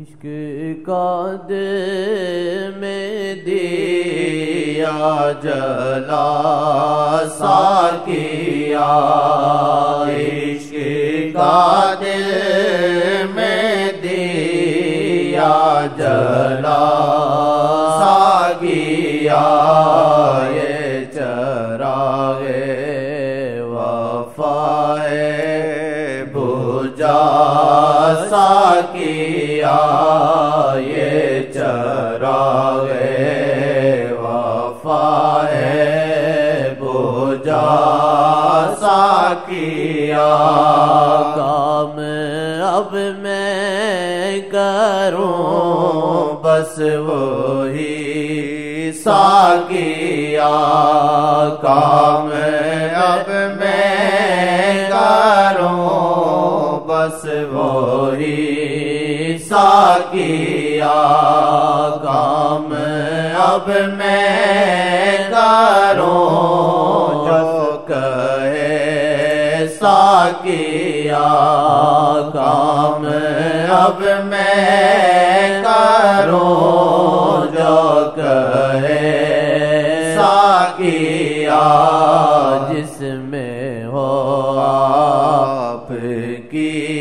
عشق کا دل میں دیا جلا ساکیا، عشق کا دل میں دیا جلا ساکیا، یہ چراغ وفا بجھا ساکیا، یہ چراغ وفا بجھا ساکیا، کام اب میں کروں بس وہی ساکیا، کام اب میں کروں بس وہی ساکیا، کام اب میں کروں جو کہے ساکیا، کام اب میں کروں جو کہے ساکیا، جس میں ہو آپ کی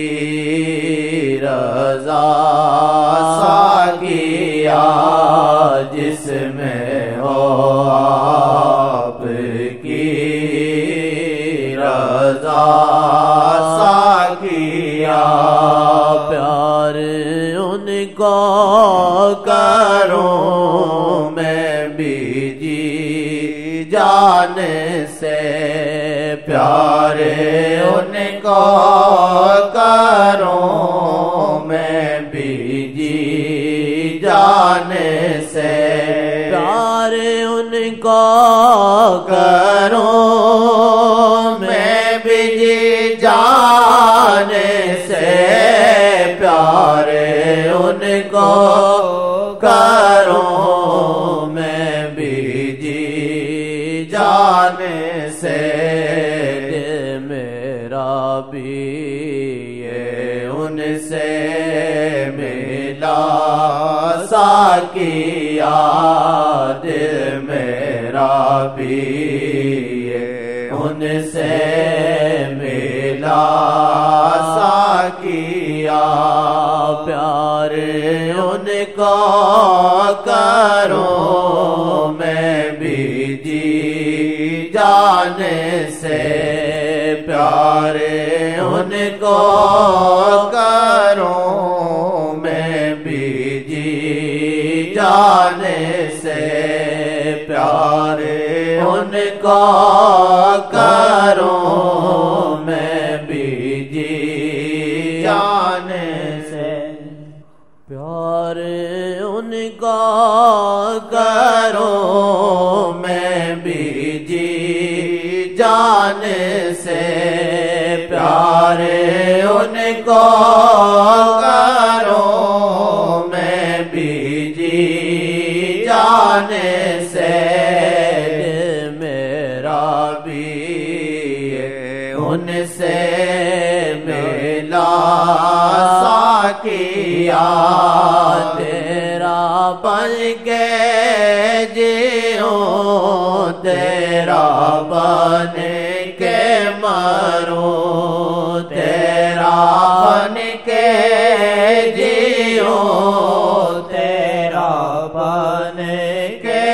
رضا ساکیا، جس میں ہو آپ کی رضا ساکیا، پیار ان کو کروں میں بھی جی جان سے، پیار ان کو کروں میں بھی جی جان سے، پیار ان کو کروں میں بھی جی جان سے، پیار ان کو کروں میں بھی جی جان سے، میرا بھی یہ ان سے ملا ساکیا، دل میرا بھی یہ ان سے ملا ساکیا، پیار ان کو کروں میں بھی جی جان سے، پیار ان کو کروں میں بھی جی جان سے، پیار ان کو کروں میں بھی جی جان سے، پیار ان کو کروں میں بھی جی جان سے، پیار ان کو کروں میں بھی جی جان سے، میرا بھی ان سے ملا ساکیا، تیرا بن کے جیوں تیرا بن کے مروں، تیرا بن کے جیوں تیرا بن کے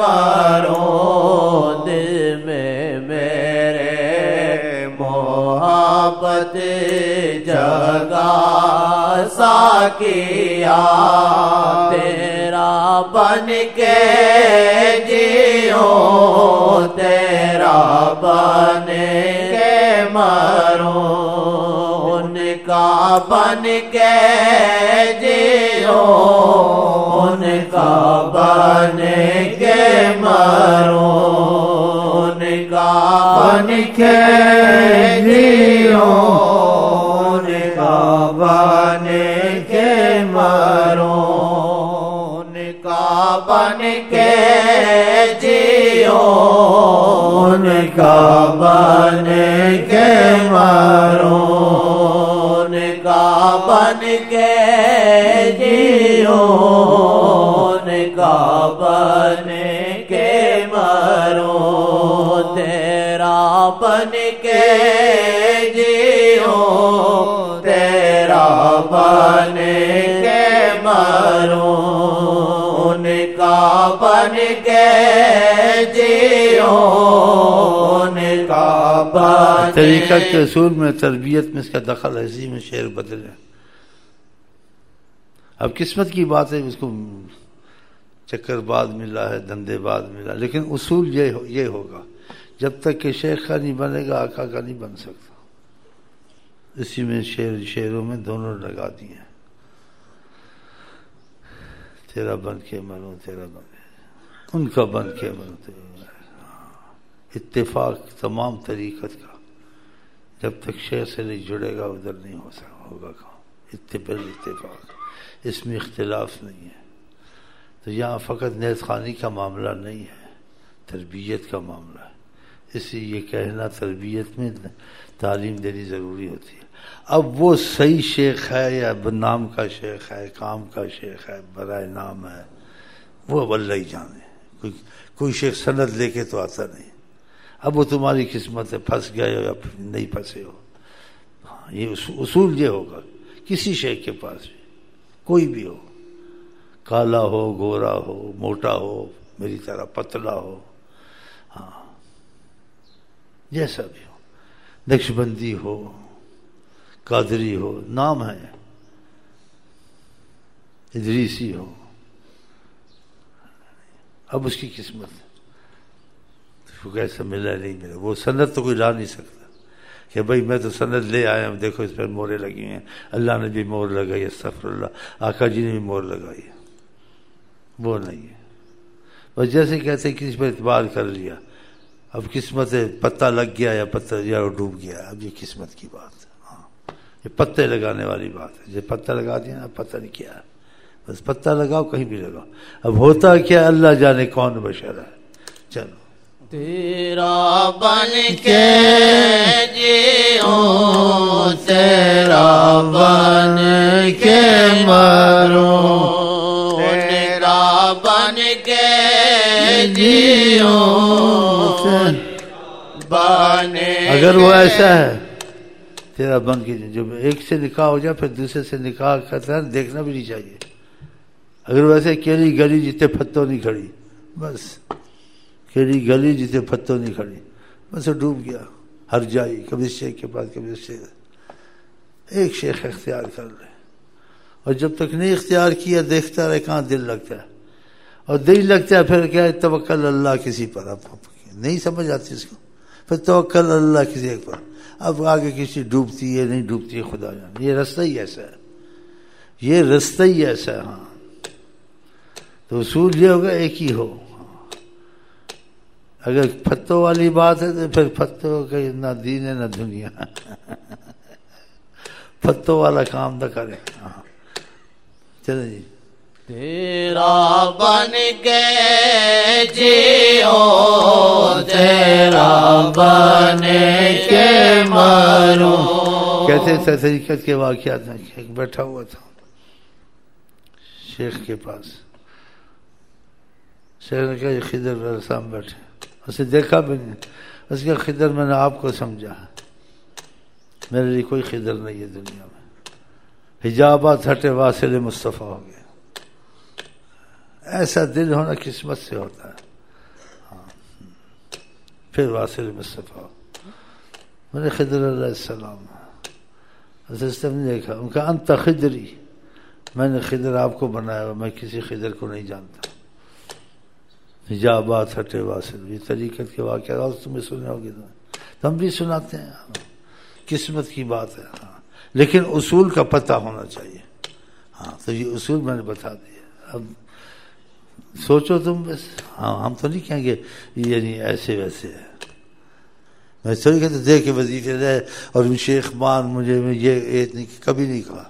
مروں، دل میں میرے محبت جگا ساکیا، تیرا بن کے جیوں تیرا بن کے مروں، ان کا بن کے جیوں ان کا بن کے مروں، ان کا بن کے جیوں ان کا بن کے مروں، ان کا بن کے جیوں ان کا بن کے مروں، ان کا بن کے جیوں بن کے مروں ان کا بن کے جیوں ان کا بن طریقت کے اصول میں تربیت میں اس کا دخل ایسی میں شعر بدلے. اب قسمت کی بات ہے، اس کو چکر بعد ملا ہے، دندے بعد ملا، لیکن اصول یہ ہوگا جب تک کہ شیخ کا نہیں بنے گا آقا کا نہیں بن سکتا. اسی میں شعروں میں دونوں لگا دیے، تیرا بن کے مروں تیرا بن کے، ان کا بن کے مروں تیرا. اتفاق تمام طریقت کا جب تک شیخ سے نہیں جڑے گا ادھر نہیں ہو سکتا ہوگا کام. اتفاق اس میں اختلاف نہیں ہے. تو یہاں فقط نیت خوانی کا معاملہ نہیں ہے، تربیت کا معاملہ ہے. اس لیے یہ کہنا تربیت میں تعلیم دینی ضروری ہوتی ہے. اب وہ صحیح شیخ ہے یا نام کا شیخ ہے، کام کا شیخ ہے، برائے نام ہے، وہ اللہ ہی جانے. کوئی شیخ سند لے کے تو آتا نہیں. اب وہ تمہاری قسمت ہے، پھنس گئے ہو یا نہیں پھنسے ہو. یہ اصول یہ ہوگا کسی شیخ کے پاس بھی، کوئی بھی ہو، کالا ہو، گورا ہو، موٹا ہو، میری طرح پتلا ہو، ہاں جیسا بھی ہو، نقشبندی ہو، قادری ہو، نام ہے، ادریسی ہو، اب اس کی قسمت کو کیسا ملا نہیں ملا. وہ سند تو کوئی لا نہیں سکتا کہ بھائی میں تو سند لے آیا ہوں، دیکھو اس پر مورے لگی ہیں، اللہ نے بھی مور لگائی، استغفر اللہ، آقا جی نے بھی مور لگائی. وہ نہیں ہے. بس جیسے کہتے ہیں کسی پر اعتبار کر لیا، اب قسمت ہے، پتہ لگ گیا یا پتہ یا ڈوب گیا، اب یہ قسمت کی بات ہے. ہاں یہ پتے لگانے والی بات ہے. جب پتہ لگا دیا نا، پتہ نہیں کیا ہے، بس پتہ لگاؤ کہیں بھی لگاؤ. اب ہوتا کیا اللہ جانے کون بشر ہے. چلو تیرا بن کے جیوں تیرا بن کے مروں تیرا بن کے جیوں بنے. اگر وہ ایسا ہے تیرا بن کے جو ایک سے نکاح ہو جائے پھر دوسرے سے نکاح کرتا ہے دیکھنا بھی نہیں چاہیے. اگر ویسے کیلی گلی جتنے پھتوں نہیں کھڑی، بس کیلی گلی جتنے پھتوں نہیں کھڑی، بس ڈوب گیا. ہر جائی کبھی شیخ کے پاس کبھی اس سے. ایک شیخ اختیار کر لے، اور جب تک نہیں اختیار کیا دیکھتا رہے کہاں دل لگتا ہے. اور دل لگتا ہے پھر کیا ہے، توکل اللہ کسی پر. اب نہیں سمجھ آتی اس کو، پھر توکل اللہ کسی ایک پر. اب آگے کسی ڈوبتی ہے نہیں ڈوبتی ہے خدا جانے. یہ رستہ ہی ایسا ہے، یہ رستہ ہی ایسا ہے. ہاں تو اصول یہ ہوگا ایک ہی ہو. اگر پھتوں والی بات ہے تو پھر پھتوں کا نہ دین ہے نہ دنیا. پھتوں والا کام نہ کرے. ہاں چلیں جی. تیرا بن کے جیو تیرا بن کے مروں. کہتے تھے طریقت کے واقعات میں ایک بیٹھا ہوا تھا شیخ کے پاس. شیخ نے کہا یہ خضر میرے سامنے بیٹھے. اسے دیکھا بھی نہیں. اس کا خضر میں نے آپ کو سمجھا، میرے لیے کوئی خضر نہیں ہے دنیا میں. حجابات ہٹے واصل مصطفیٰ ہو گئے. ایسا دل ہونا قسمت سے ہوتا ہے. ہاں پھر واصل مصطفیٰ میرے خضر علیہ السلام نے دیکھا، ان کا انت خضری، میں نے خضر آپ کو بنایا، میں کسی خضر کو نہیں جانتا. حجابات ہٹے واصل، یہ طریقت کے واقعات اور تمہیں سنے ہوگے تو ہم بھی سناتے ہیں. قسمت کی بات ہے. ہاں لیکن اصول کا پتہ ہونا چاہیے. ہاں تو یہ اصول میں نے بتا دیا. اب سوچو تم بس. ہاں ہم تو نہیں کہیں گے یعنی ایسے ویسے ہے. میں تھوڑی کہتے دے کے وظیفے رہے اور شیخ مان مجھے یہ نہیں، کبھی نہیں کہا.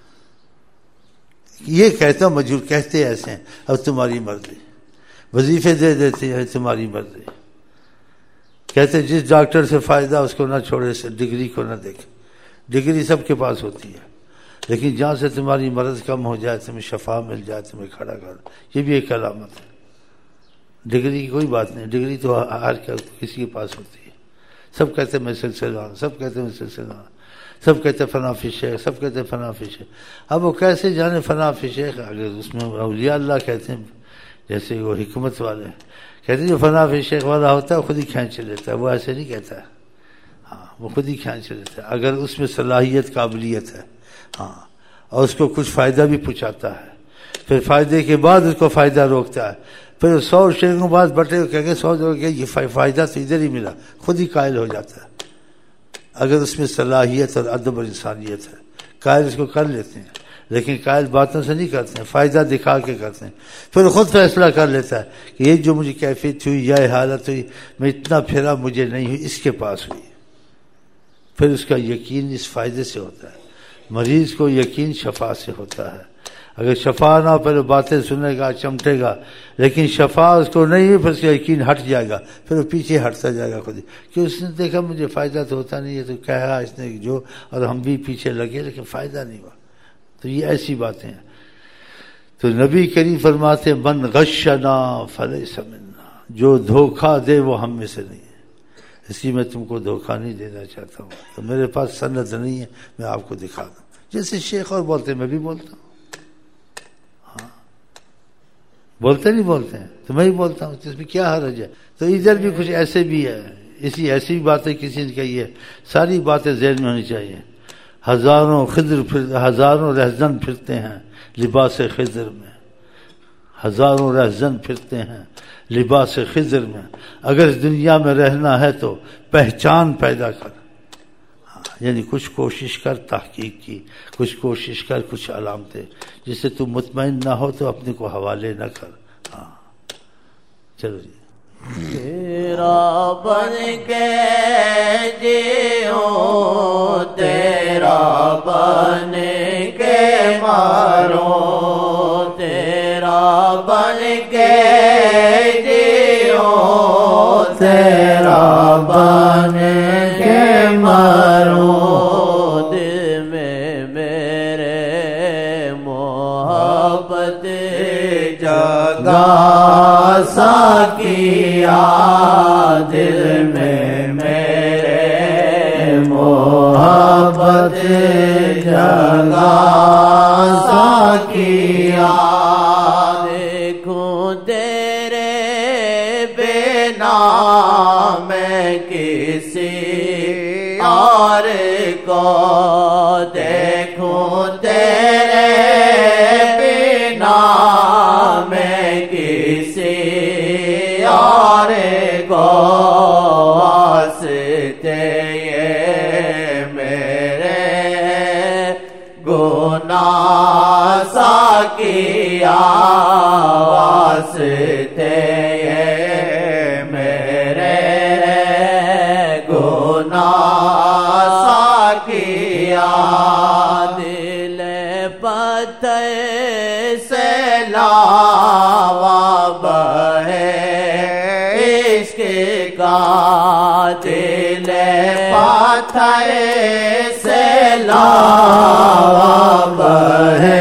یہ کہتا ہوں مجبور کہتے ایسے ہیں، اب تمہاری مرضی. وظیفے دے دیتے ہیں، تمہاری مرضی. کہتے جس ڈاکٹر سے فائدہ اس کو نہ چھوڑے، ڈگری کو نہ دیکھے. ڈگری سب کے پاس ہوتی ہے، لیکن جہاں سے تمہاری مرض کم ہو جائے، تمہیں شفا مل جائے، تمہیں کھڑا کر، یہ بھی ایک علامت ہے. ڈگری کی کوئی بات نہیں، ڈگری تو ہر کسی کے پاس ہوتی ہے. سب کہتے ہیں میں سلسلہ ہوں، سب کہتے ہیں میں سلسلہ ہوں. سب کہتے فنا فی شیخ، سب کہتے فنا فی شیخ. اب وہ کیسے جانے فنا فی شیخ؟ اگر اس میں اولیاء اللہ کہتے ہیں، جیسے وہ حکمت والے کہتے ہیں جو فنا فی شیخ والا ہوتا ہے خود ہی کھینچ لیتا ہے، وہ ایسے نہیں کہتا ہے. ہاں وہ خود ہی کھینچ لیتا ہے اگر اس میں صلاحیت قابلیت ہے. ہاں اور اس کو کچھ فائدہ بھی پہنچاتا ہے، پھر فائدے کے بعد اس کو فائدہ روکتا ہے، پھر 100 شیخوں بعد بٹے کہہ کے 100 جو کہ یہ فائدہ تو ادھر ہی ملا، خود ہی قائل ہو جاتا ہے اگر اس میں صلاحیت اور ادب اور انسانیت ہے. قائل اس کو کر لیتے ہیں، لیکن قائل باتوں سے نہیں کرتے ہیں، فائدہ دکھا کے کرتے ہیں. پھر خود فیصلہ کر لیتا ہے کہ یہ جو مجھے کیفیت ہوئی یا حالت ہوئی، میں اتنا پھرا مجھے نہیں ہوئی، اس کے پاس ہوئی. پھر اس کا یقین اس فائدے سے ہوتا ہے. مریض کو یقین شفا سے ہوتا ہے. اگر شفا نہ ہو پہلے باتیں سنے گا، چمٹے گا، لیکن شفا اس کو نہیں ہوئی پھر اس کا یقین ہٹ جائے گا، پھر وہ پیچھے ہٹتا جائے گا خود ہی، کہ اس نے دیکھا مجھے فائدہ تو ہوتا نہیں ہے، تو کہا اس نے جو، اور ہم بھی پیچھے لگے لیکن فائدہ نہیں ہوا. تو یہ ایسی باتیں ہیں. تو نبی کریم فرماتے من غشنا فلیس منا، جو دھوکہ دے وہ ہم میں سے نہیں ہے. اسی میں تم کو دھوکہ نہیں دینا چاہتا ہوں. تو میرے پاس سند نہیں ہے، میں آپ کو دکھا دوں. جیسے شیخ اور بولتے ہیں میں بھی بولتا ہوں. ہاں بولتے نہیں بولتے ہیں تو میں بھی بولتا ہوں، اس میں کیا حرج ہے؟ تو ادھر بھی کچھ ایسے بھی ہے، ایسی باتیں کسی نے کہی ہے، ساری باتیں ذہن میں ہونی چاہیے. ہزاروں رہزن پھرتے ہیں لباس خضر میں، ہزاروں رہزن پھرتے ہیں لباس خضر میں. اگر اس دنیا میں رہنا ہے تو پہچان پیدا کر. یعنی کچھ کوشش کر تحقیق کی، کچھ کوشش کر کچھ علامتیں، جس سے تو مطمئن نہ ہو تو اپنے کو حوالے نہ کر. ہاں چلو جی. تیرا بن کے جیوں، تیرا بن کے ماروں، تیرا بن کے جیوں، تیرا بن کے ماروں. دل میں میرے محبت جگا ساکیا، دل میں میرے محبت جگا ساکیا. دیکھوں تیرے بنا میں کسی اور کو، دیکھوں تیرے بنا میں کسی اور کو. واسطے یہ میرے گناہ ساکیا، واسطے یہ میرے گناہ ساکیا. دل پتھر سے لاوا بہے عشق کا، دل پتھر سے لاوا بہے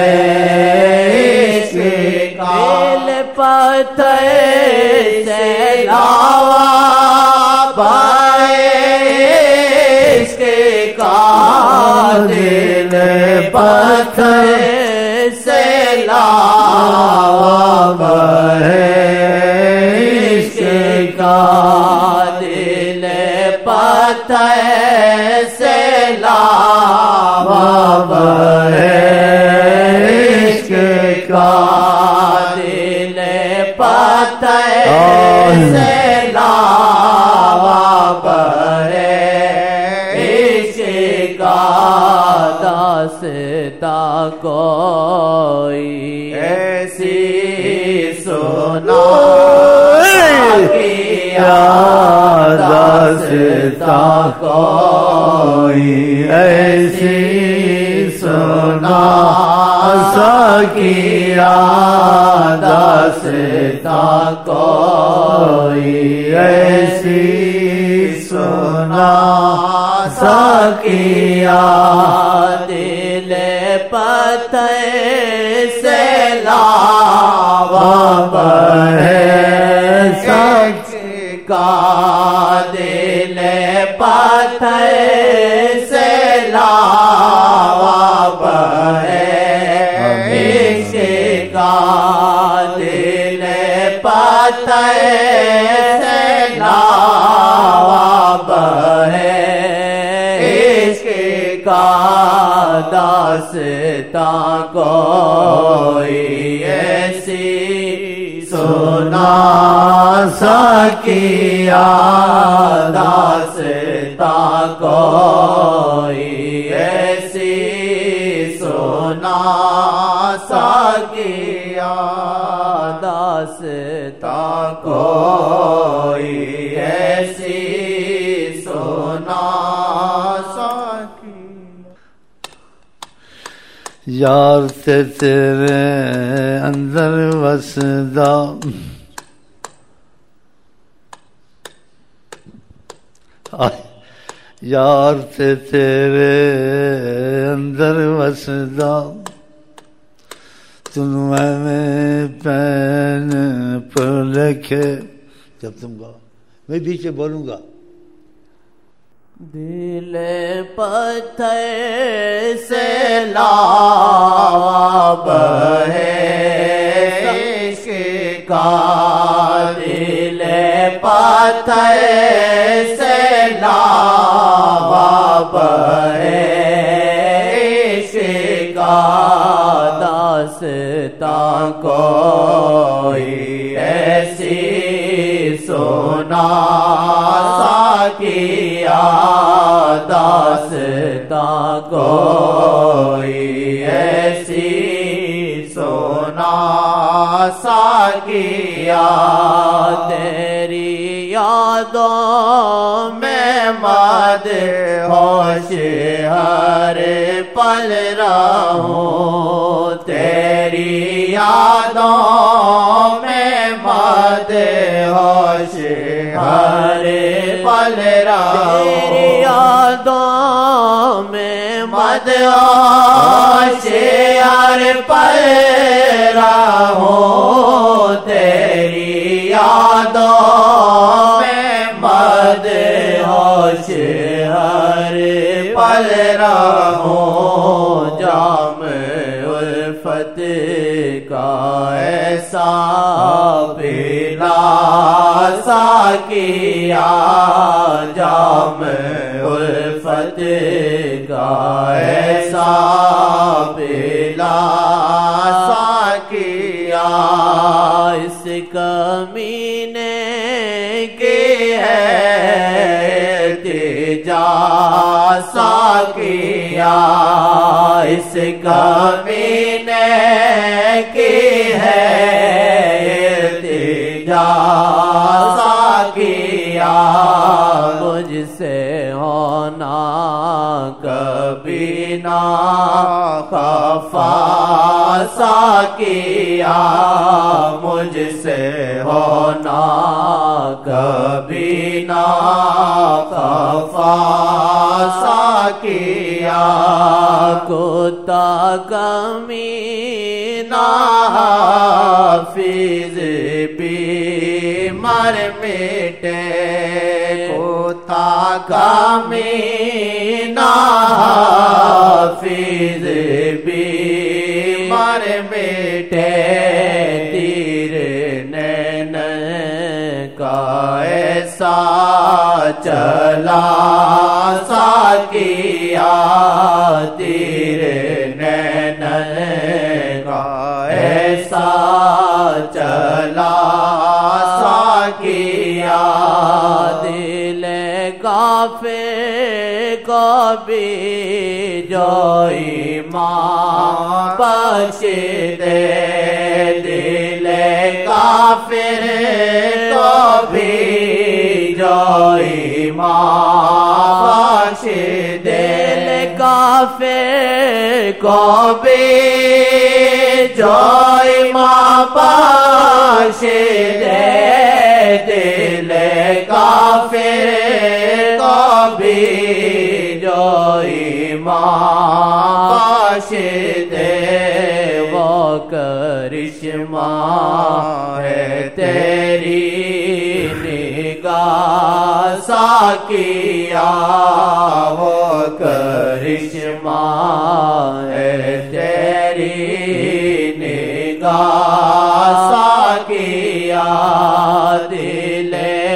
عشق کا، دل پتھر سے لاوا بہے عشق کا، دل پتھر سے لاوا بہے عشق کا، دل پتھر سے لاوا بہے عشق کا، دل پتھر سے لاوا بہے عشق کا. داستا کوئی ایسی سنا کیا، داستا کوئی ایسی سنا سکیا، داستا کوئی ایسی سنا سکیا. دل پتھر سے لاوا بہے عشق کا، دل پتھر سے لاوا عشق کا دل پتہ سے لاواب ہے عشق کا داستاں کوئی ایسی سنا سکیا داستاں کوئی ایسی سنا سکیا داستاں کوئی ایسی سنا سکیا یار تے تیرے اندر وسدا یار تے تیرے اندر وسدا تنوں میں پین پر لکھے جب تم گا میں پیچھے بولوں گا دل پتھر سے لاواب ہے عشق کا دل پتھر سے لاواب ہے عشق کا داستاں کوئی ایسی سنا سکیا داستاں کوئی ایسی سنا سکیا تیری یادوں میں مد ہوش ہر پل رہوں تیری یادوں میں مد ہوش ہر پل رہوں تیری یادوں میں مد ہوش ہر پل رہوں تیری یادوں میں مد ہوش ہر پل رہوں جام الفت کا ایسا پلا سکیا جام الفت کا ایسا پلا سکیا اس کمینے کی ہے التجا سکیا اس کمینے کی ہے التجا سکیا مجھ سے ہونا کبھی نہ خفا سکیا مجھ سے ہونا کبھی نہ خفا سکیا کتا کمینہ حافظ بیمار میٹے کتا کمینہ حافظ بیمار میٹے تیر نین کا ایسا چلا سکیا تیر نین کا ایسا چلا سکیا دل کافر کو بھی جو ایمان بخش دے دل کافر کو بھی جو ایمان بخش دے دل کافر کو بھی جو ایمان بخش دے دل کافر کو بھی جو ایمان بخش دے وہ کرشمہ ہے تیری نگاہ ساکیا وہ کرشمہ ہے تیری کا ساقیا دل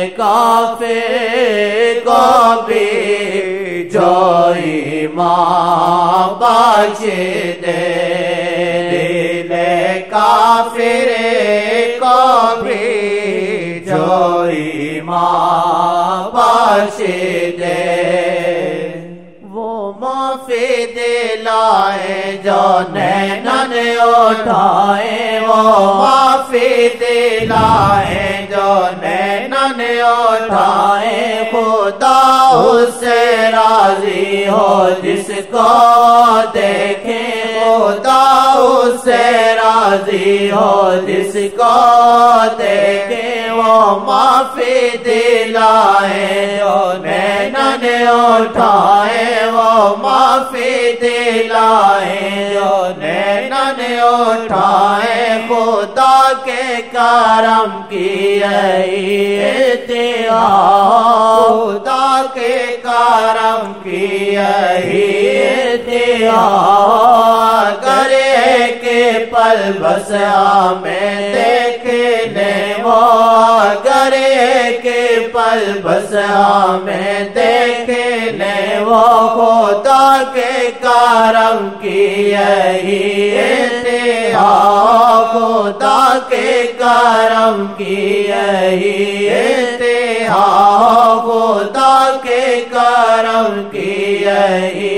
کافر کو بھی جو ایمان بخش دے دل کافر کو بھی جو ایمان بخش دے وہ معافی دلائے جو نینن اٹھائے وہ معافی دلائے جو نینن اٹھائے خدا اس سے راضی ہو جس کو دیکھے خدا اس سے راضی ہو جس کو دیکھے وہ معافی دلائے جو نینن اٹھائے وہ معافی دلائے جو نینن اٹھائے خدا کے کرم کی اتہا خدا کے کرم کی اتہا اگر ایک پل بس ہمیں دیکھنے وہ اگر ایک پل بس ہمیں دیکھنے وہ خدا کے کرم کی اتہا خدا کے کرم کی اتہا خدا کے کرم کی